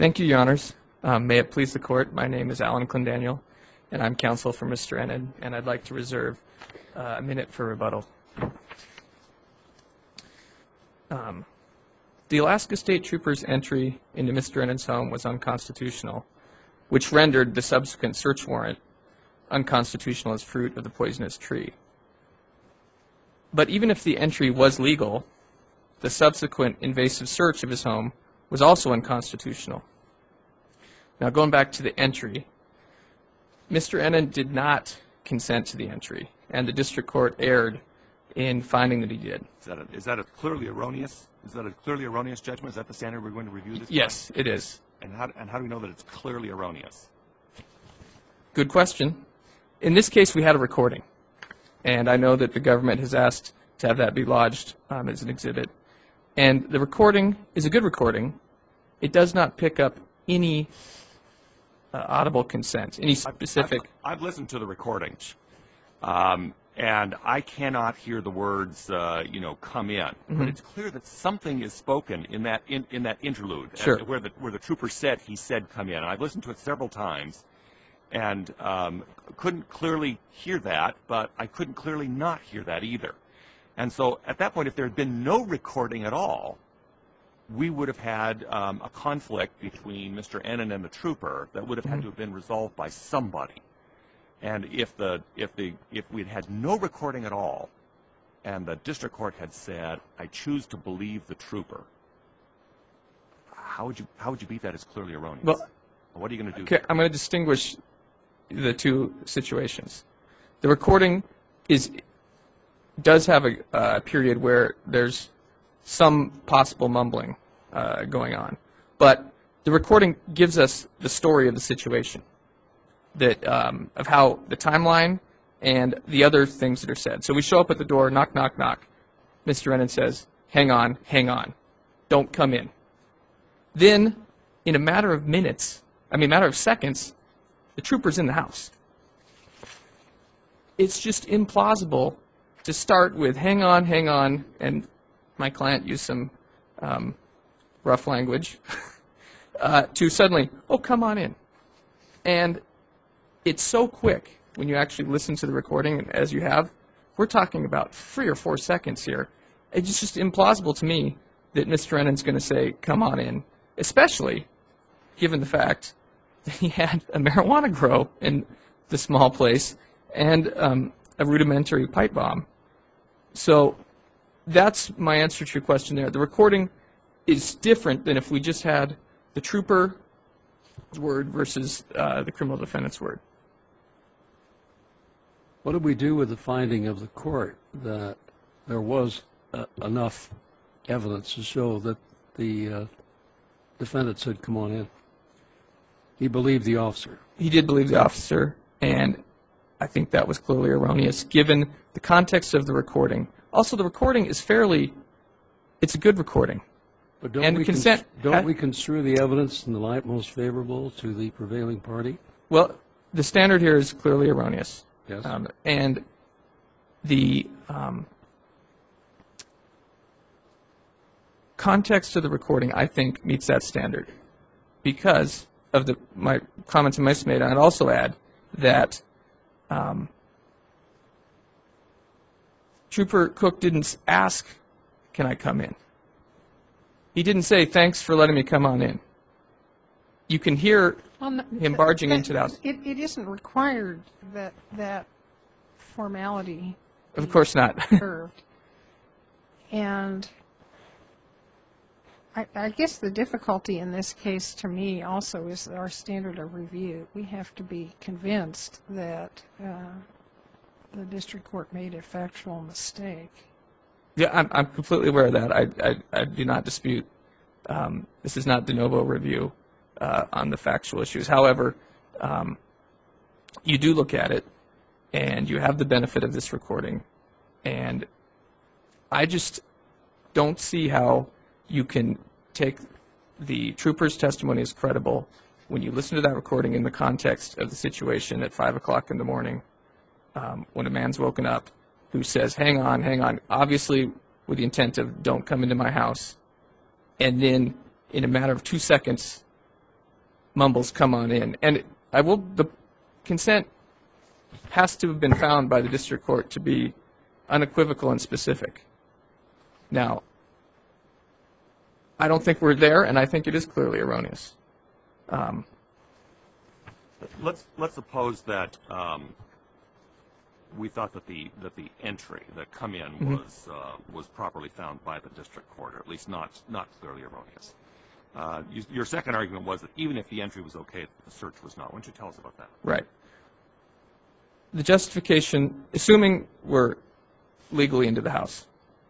Thank you, Your Honors. May it please the Court, my name is Alan Clendaniel, and I'm counsel for Mr. Ennin, and I'd like to reserve a minute for rebuttal. The Alaska State Troopers' entry into Mr. Ennin's home was unconstitutional, which rendered the subsequent search warrant unconstitutional as fruit of the poisonous tree. But even if the entry was legal, the subsequent invasive search of his home was also unconstitutional. Now, going back to the entry, Mr. Ennin did not consent to the entry, and the district court erred in finding that he did. Is that a clearly erroneous? Is that a clearly erroneous judgment? Is that the standard we're going to review this? Yes, it is. And how do we know that it's clearly erroneous? Good question. In this case, we had a recording, and I know that the government has asked to have that be lodged as an exhibit. And the recording is a good recording. It does not pick up any audible consent, any specific. I've listened to the recordings, and I cannot hear the words, come in. Mm-hmm. But it's clear that something is spoken in that interlude, sure, where the trooper said he said come in. And I've listened to it several times, and couldn't clearly hear that, but I couldn't clearly not hear that either. And so at that point, if there had been no recording at all, we would have had a conflict between Mr. Ennin and the trooper that would have had to have been resolved by somebody. And if we'd had no recording at all, and the district court had said, "I choose to believe the trooper," how would you beat that as clearly erroneous? Well, what are you going to do? Okay, I'm going to distinguish the two situations. The recording does have a period where there's some possible mumbling going on, but the recording gives us the story of the situation, that of how the timeline and the other things that are said. So we show up at the door, knock, knock, knock. Mr. Ennin says, hang on, don't come in. Then, in a matter of seconds, the trooper's in the house. It's just implausible to start with hang on, and my client used some rough language, to suddenly, oh, come on in. And it's so quick when you actually listen to the recording, as you have. We're talking about 3 or 4 seconds here. It's just implausible to me that Mr. Ennin's going to say, come on in, especially given the fact that he had a marijuana grow in the small place and a rudimentary pipe bomb. So that's my answer to your question there. The recording is different than if we just had the trooper's word versus the criminal defendant's word. What did we do with the finding of the court that there was enough evidence to show that the defendant said, come on in? He believed the officer. He did believe the officer, and I think that was clearly erroneous given the context of the recording. Also, the recording is it's a good recording. But don't we construe the evidence in the light most favorable to the prevailing party? Well, the standard here is clearly erroneous. Yes. And the context of the recording, I think, meets that standard because of my comments I just made. I'd also add that Trooper Cook didn't ask, can I come in? He didn't say, thanks for letting me come on in. You can hear him barging into the house. It isn't required that formality. Of course not. Served. And I guess the difficulty in this case to me also is our standard of review. We have to be convinced that the district court made a factual mistake. Yeah, I'm completely aware of that. I do not dispute. This is not de novo review on the factual issues. However, you do look at it, and you have the benefit of this recording. And I just don't see how you can take the trooper's testimony as credible when you listen to that recording in the context of the situation at 5 o'clock in the morning when a man's woken up who says, hang on, obviously with the intent of don't come into my house. And then in a matter of 2 seconds, mumbles, "Come on in." And the consent has to have been found by the district court to be unequivocal and specific. Now, I don't think we're there, and I think it is clearly erroneous. Let's suppose that we thought that the entry, the come in, was properly found by the district court, or at least not clearly erroneous. Your second argument was that even if the entry was okay, the search was not. Why don't you tell us about that? Right. The justification, assuming we're legally into the house,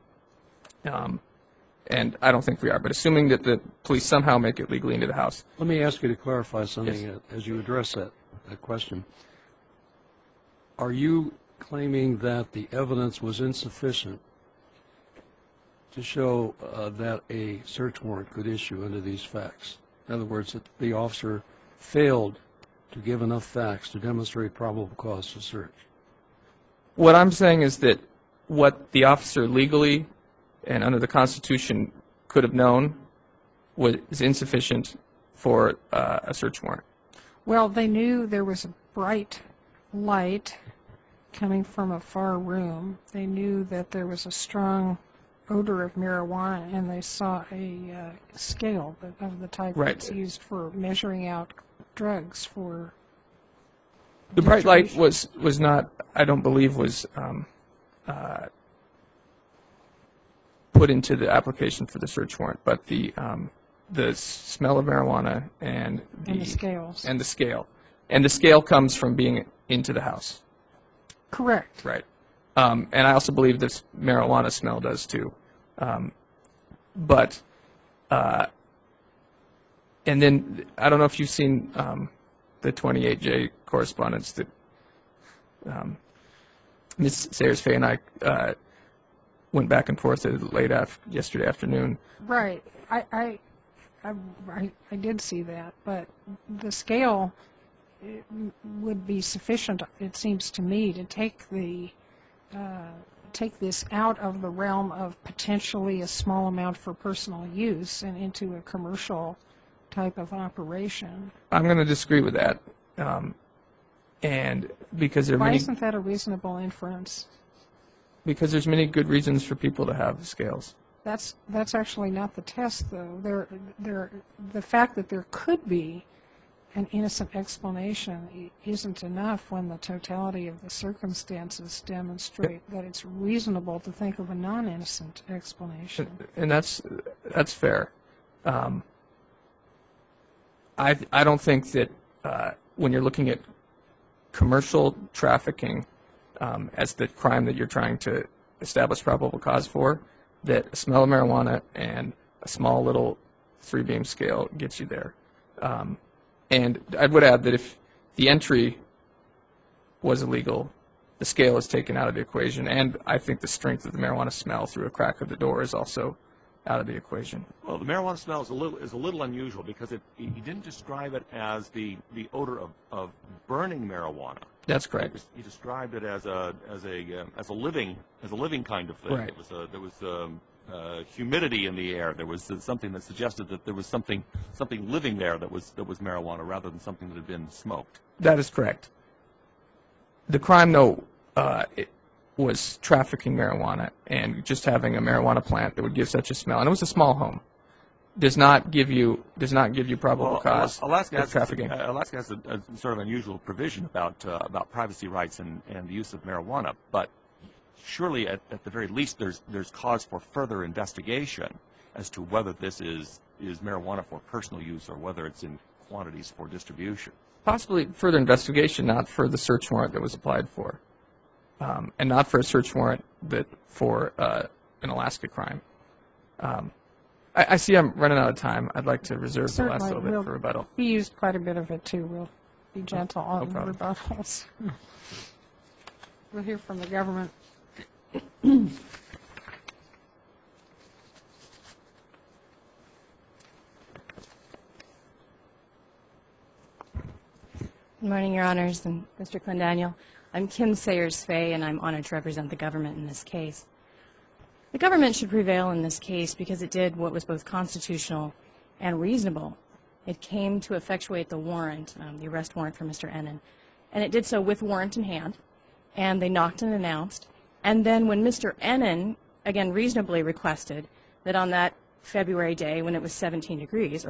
and I don't think we are, but assuming that the police somehow make it legally into the house. Let me ask you to clarify something Yes. as you address that question. Are you claiming that the evidence was insufficient to show that a search warrant could issue under these facts? In other words, that the officer failed to give enough facts to demonstrate probable cause to search? What I'm saying is that what the officer legally and under the Constitution could have known was insufficient for a search warrant. Well, they knew there was a bright light coming from a far room. They knew that there was a strong odor of marijuana, and they saw a scale of the type Right. that's used for measuring out drugs for The bright light distribution. was not, I don't believe, was put into the application for the search warrant, but the smell of marijuana and And the scales. and the scale. And the scale comes from being into the house. Correct. Right. And I also believe this marijuana smell does too. But, and then, I don't know if you've seen the 28J correspondence that Ms. Sayers-Fay and I went back and forth late yesterday afternoon. Right. I did see that, but the scale would be sufficient, it seems to me, to take this out of the realm of potentially a small amount for personal use and into a commercial type of operation. I'm going to disagree with that. And because there are Why many, isn't that a reasonable inference? because there's many good reasons for people to have scales. That's actually not the test, though. The fact that there could be an innocent explanation isn't enough when the totality of the circumstances demonstrate that it's reasonable to think of a non-innocent explanation. And that's fair. I don't think that when you're looking at commercial trafficking as the crime that you're trying to establish probable cause for, that a smell of marijuana and a small little 3-beam scale gets you there. And I would add that if the entry was illegal, the scale is taken out of the equation, and I think the strength of the marijuana smell through a crack of the door is also out of the equation. Well, the marijuana smell is a little unusual because he didn't describe it as the odor of burning marijuana. That's correct. He described it as a living kind of thing. Right. There was humidity in the air. There was something that suggested that there was something living there that was marijuana rather than something that had been smoked. That is correct. The crime, though, it was trafficking marijuana, and just having a marijuana plant that would give such a smell, and it was a small home, does not give you probable cause Alaska of trafficking. Alaska has a sort of unusual provision about privacy rights and the use of marijuana, but surely at the very least there's cause for further investigation as to whether this is marijuana for personal use or whether it's in quantities for distribution. Possibly Further investigation, not for the search warrant that was applied for, and not for a search warrant for an Alaska crime. I see I'm running out of time. I'd like to reserve the last little bit for rebuttal. He used quite a bit of it, too. We'll be gentle on the problem. rebuttals. We'll hear from the government. Good morning, Your Honors, and Mr. Clendaniel. I'm Kim Sayers-Fay, and I'm honored to represent the government in this case. The government should prevail in this case because it did what was both constitutional and reasonable It came to effectuate the warrant, the arrest warrant for Mr. Ennin, and it did so with warrant in hand, and they knocked and announced. And then when Mr. Ennin, again reasonably requested that on that February day when it was 14 degrees,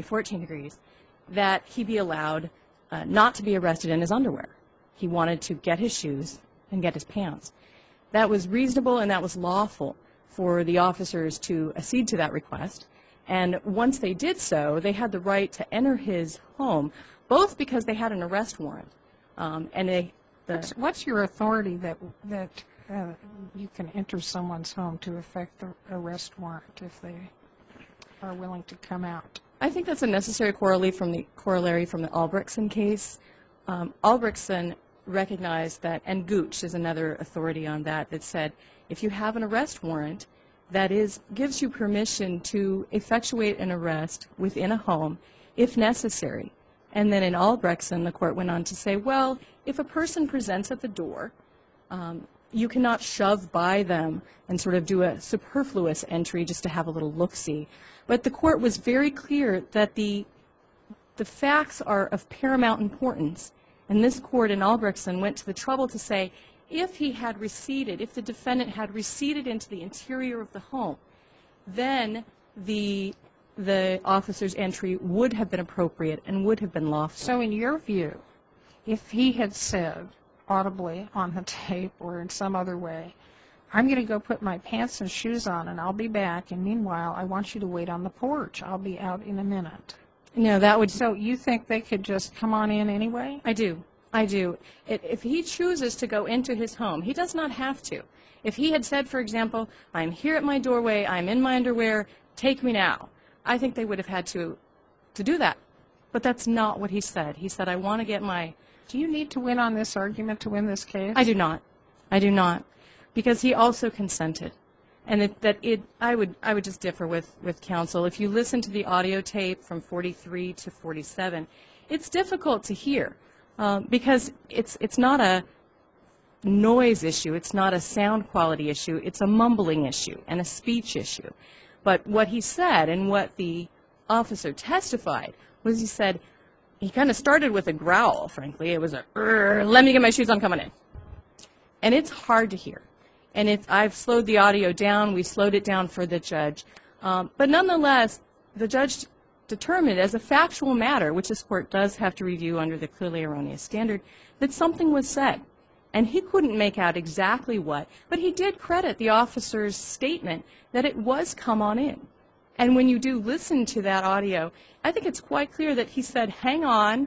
that he be allowed not to be arrested in his underwear. He wanted to get his shoes and get his pants. That was reasonable and that was lawful for the officers to accede to that request. And once they did so, they had the right to enter his home, both because they had an arrest warrant, and What's your authority that you can enter someone's home to effect the arrest warrant if they are willing to come out? I think that's a necessary corollary from the Albrechtsen case. Albrechtsen recognized that, and Gooch is another authority on that, that said if you have an arrest warrant, that gives you permission to effectuate an arrest within a home if necessary. And then in Albrechtsen, the court went on to say, well, if a person presents at the door, you cannot shove by them and sort of do a superfluous entry just to have a little look-see. But the court was very clear that the facts are of paramount importance. And this court in Albrechtsen went to the trouble to say, if he had receded, if the defendant had receded into the interior of the home, then the officer's entry would have been appropriate and would have been lawful. So in your view, if he had said audibly on the tape or in some other way, I'm going to go put my pants and shoes on and I'll be back, and meanwhile I want you to wait on the porch, I'll be out in a minute. No, that would... So you think they could just come on in anyway? I do. If he chooses to go into his home, he does not have to. If he had said, for example, I'm here at my doorway, I'm in my underwear, take me now, I think they would have had to do that. But that's not what he said. He said, I want to get my... Do you need to win on this argument to win this case? I do not. I do not. Because he also consented. And I would just differ with counsel. If you listen to the audio tape from 43 to 47, it's difficult to hear because it's not a noise issue. It's not a sound quality issue. It's a mumbling issue and a speech issue. But what he said and what the officer testified was he kind of started with a growl, frankly. It was let me get my shoes on, coming in. And it's hard to hear. And I've slowed the audio down. We slowed it down for the judge. But nonetheless, the judge determined as a factual matter, which this court does have to review under the clearly erroneous standard, that something was said. And he couldn't make out exactly what, but he did credit the officer's statement that it was come on in. And when you do listen to that audio, I think it's quite clear that he said, hang on,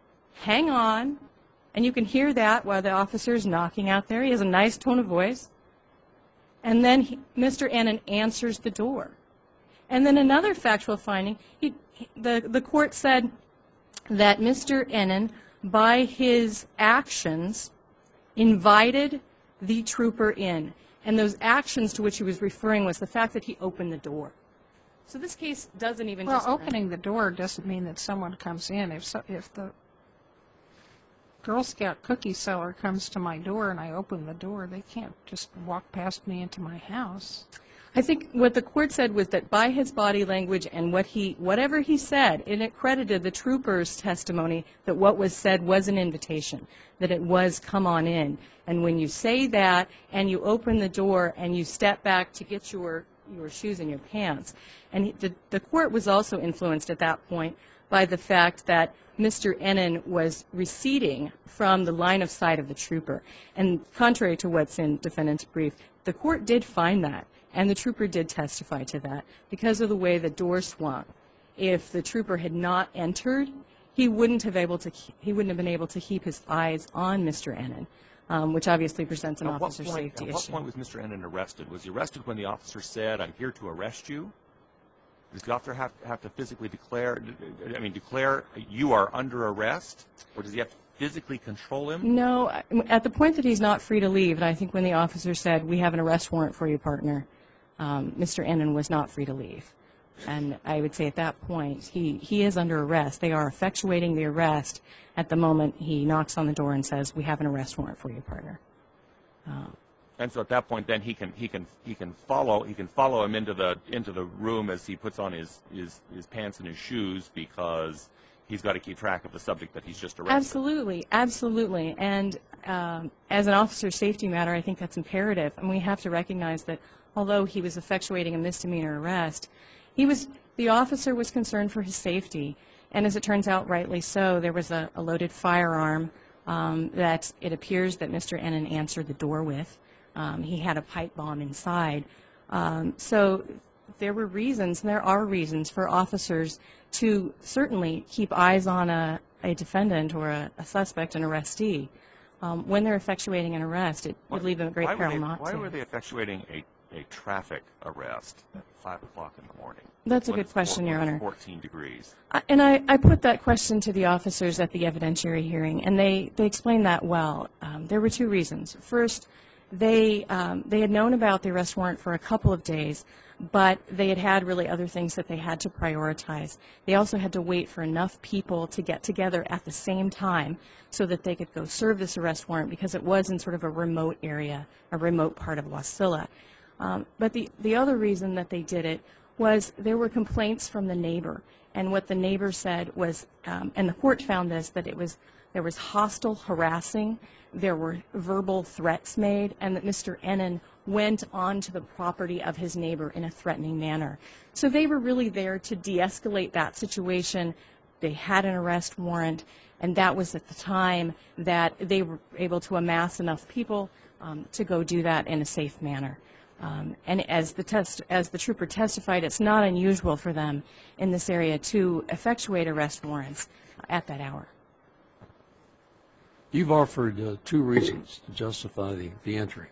and you can hear that while the officer's knocking out there. He has a nice tone of voice. And then Mr. Ennin answers the door. And then another factual finding, the court said that Mr. Ennin, by his actions, invited the trooper in. And those actions to which he was referring was the fact that he opened the door. So this case doesn't even just... Well, opening the door doesn't mean that someone comes in. If the Girl Scout cookie seller comes to my door and I open the door, they can't just walk past me into my house. I think what the court said was that by his body language and whatever he said, it credited the trooper's testimony that what was said was an invitation, that it was come on in. And when you say that and you open the door and you step back to get your shoes and your pants, and the court was also influenced at that point by the fact that Mr. Ennin was receding from the line of sight of the trooper. And contrary to what's in defendant's brief, the court did find that, and the trooper did testify to that because of the way the door swung. If the trooper had not entered, he wouldn't have been able to keep his eyes on Mr. Ennin, which obviously presents an officer safety issue. At what point was Mr. Ennin arrested? Was he arrested when the officer said, I'm here to arrest you? Does the officer have to physically declare you are under arrest? Or does he have to physically control him? No, at the point that he's not free to leave, and I think when the officer said, we have an arrest warrant for you, partner, Mr. Ennin was not free to leave. And I would say at that point, he is under arrest. They are effectuating the arrest at the moment he knocks on the door and says, we have an arrest warrant for you, partner. And so at that point, then he can follow him into the room as he puts on his pants and his shoes, because he's got to keep track of the subject that he's just arrested. Absolutely, absolutely. And as an officer safety matter, I think that's imperative. And we have to recognize that although he was effectuating a misdemeanor arrest, the officer was concerned for his safety. And as it turns out, rightly so, there was a loaded firearm that it appears that Mr. Ennin answered the door with. He had a pipe bomb inside. So there were reasons, and there are reasons for officers to certainly keep eyes on a defendant or a suspect, an arrestee. When they're effectuating an arrest, it would leave them at great peril not to. Why were they effectuating a traffic arrest at 5 o'clock in the morning? That's a good question, Your Honor. 14 degrees. And I put that question to the officers at the evidentiary hearing, and they explained that well. There were two reasons. First, they had known about the arrest warrant for a couple of days, but they had really other things that they had to prioritize. They also had to wait for enough people to get together at the same time so that they could go serve this arrest warrant, because it was in sort of a remote area, a remote part of Wasilla. But the other reason that they did it was there were complaints from the neighbor. And what the neighbor said was, and the court found this, that there was hostile harassing, there were verbal threats made, and that Mr. Ennin went onto the property of his neighbor in a threatening manner. So they were really there to de-escalate that situation. They had an arrest warrant, and that was at the time that they were able to amass enough people to go do that in a safe manner. And as the trooper testified, it's not unusual for them in this area to effectuate arrest warrants at that hour. You've offered two reasons to justify the entry.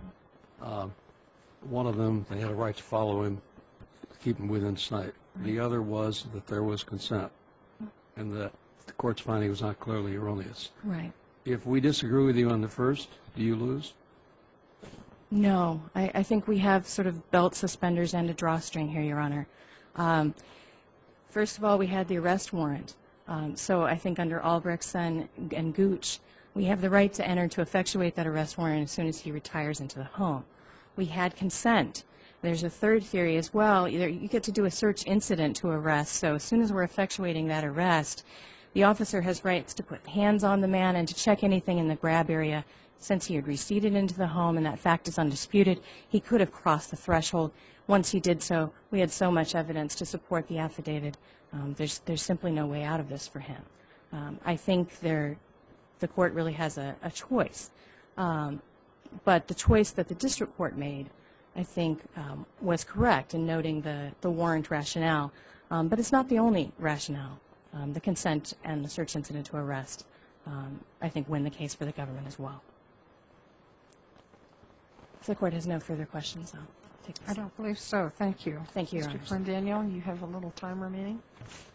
One of them, they had a right to follow him, to keep him within sight. The other was that there was consent, and that the court's finding was not clearly erroneous. Right. If we disagree with you on the first, do you lose? No, I think we have sort of belt suspenders and a drawstring here, Your Honor. First of all, we had the arrest warrant. So I think under Albrechtsen and Gooch, we have the right to enter to effectuate that arrest warrant as soon as he retires into the home. We had consent. There's a third theory as well. Either you get to do a search incident to arrest, so as soon as we're effectuating that arrest, the officer has rights to put hands on the man and to check anything in the grab area. Since he had receded into the home, and that fact is undisputed, he could have crossed the threshold. Once he did so, we had so much evidence to support the affidavit. There's simply no way out of this for him. I think the court really has a choice. But the choice that the district court made, I think, was correct in noting the warrant rationale. But it's not the only rationale. The consent and the search incident to arrest, I think, win the case for the government as well. If the court has no further questions, I'll take this. I don't believe so. Thank you. Thank you, Your Mr. Honors. Clendaniel, you have a little time remaining.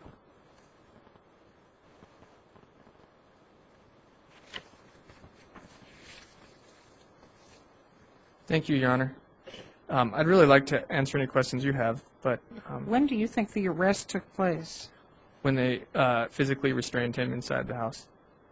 Thank you, Your Honor. I'd really like to answer any questions you have, but When do you think the arrest took place? when they physically restrained him inside the house.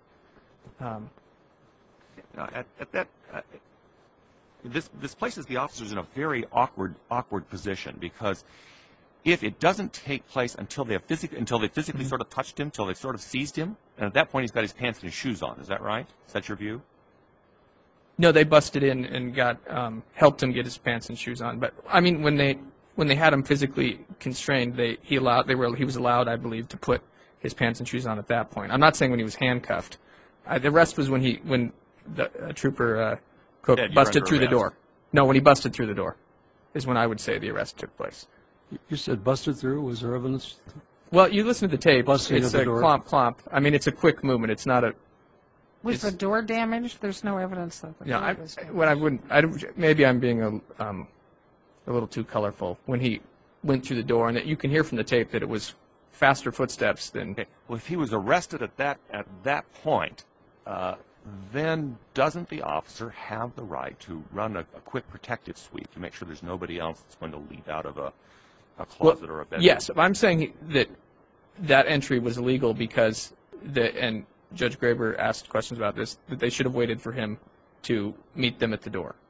This places the officers in a very awkward position, because if it doesn't take place until they physically sort of touched him, until they sort of seized him, and at that point he's got his pants and his shoes on. Is that right? Is that your view? No, they busted in and got helped him get his pants and shoes on. But I mean, when they had him physically constrained, he was allowed, I believe, to put his pants and shoes on at that point. I'm not saying when he was handcuffed. The arrest was when the trooper Cook busted through the door. No, when he busted through the door is when I would say the arrest took place. You said busted through? Was there evidence? Well, you listen to the tape. Busting It's of the a door. clomp, clomp. I mean, it's a quick movement. It's not a. Was the door damaged? There's no evidence that the door was damaged. Maybe I'm being a little too colorful. When he went through the door, and that you can hear from the tape that it was faster footsteps than. Okay. Well, if he was arrested at that point, then doesn't the officer have the right to run a quick protective sweep to make sure there's nobody else that's going to leap out of a closet or a bedroom? Yes, I'm saying that entry was illegal because and Judge Graber asked questions about this, that they should have waited for him to meet them at the door.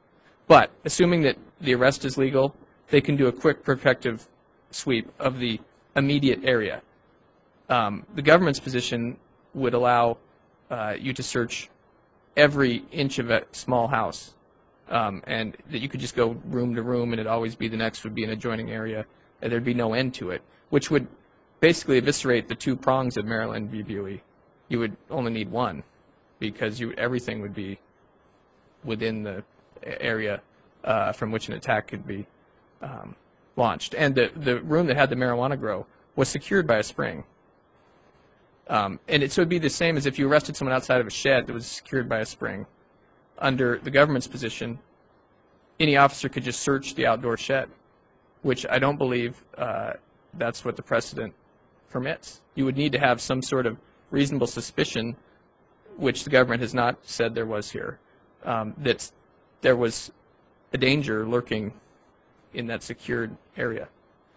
But assuming that the arrest is legal, they can do a quick protective sweep of the immediate area. The government's position would allow you to search every inch of a small house, and that you could just go room to room, and it'd always be the next would be an adjoining area, and there'd be no end to it, which would basically eviscerate the two prongs of Maryland v. Buey. You would only need one, because everything would be within the area from which an attack could be launched. And the room that had the marijuana grow was secured by a spring. So it'd be the same as if you arrested someone outside of a shed that was secured by a spring. Under the government's position, any officer could just search the outdoor shed, which I don't believe that's what the precedent permits. You would need to have some sort of reasonable suspicion, which the government has not said there was here, that there was a danger lurking in that secured area.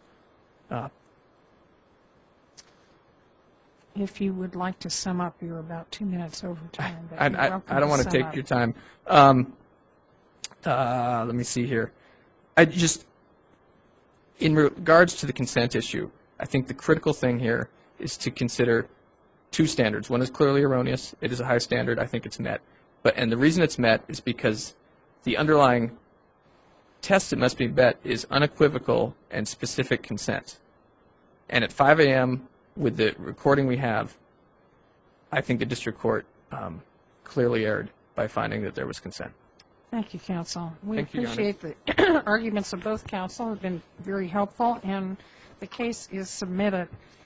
If you would like to sum up, you're about 2 minutes over time. But I you're welcome don't want to sum take up. your time. Let me see here. In regards to the consent issue, I think the critical thing here is to consider two standards. One is clearly erroneous. It is a high standard. I think it's met. And the reason it's met is because the underlying test that must be met is unequivocal and specific consent. And at 5 a.m., with the recording we have, I think the district court clearly erred by finding that there was consent. Thank you, counsel. We Thank you, Your Honor. appreciate the arguments of both counsel have been very helpful, and the case is submitted.